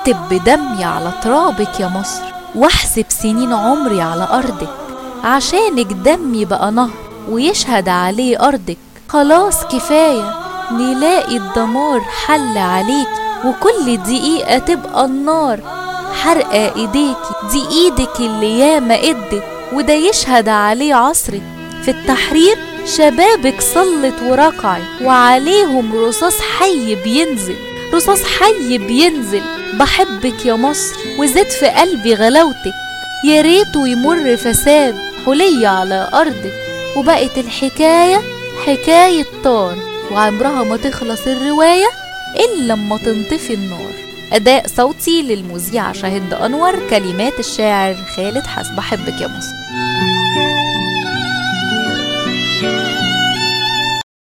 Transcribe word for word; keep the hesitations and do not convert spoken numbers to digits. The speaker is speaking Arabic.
أكتب بدمي على ترابك يا مصر، واحسب سنين عمري على أرضك، عشانك دمي بقى نهر ويشهد عليه أرضك. خلاص كفاية نلاقي الدمار حل عليك، وكل دقيقة تبقى النار حرقة ايديكي. دي ايدك اللي ياما ادت وده يشهد عليه عصرك. في التحرير شبابك صلت وركعت، وعليهم رصاص حي بينزل، رصاص حي بينزل. بحبك يا مصر وزاد في قلبي غلاوتك، يا ريته يمر فساد حلية على أرضك. وبقت الحكاية حكاية طار، وعمرها ما تخلص الرواية إلا لما تنطفي النار. أداء صوتي للمذيعة شاهد أنور، كلمات الشاعر خالد حسب. بحبك يا مصر.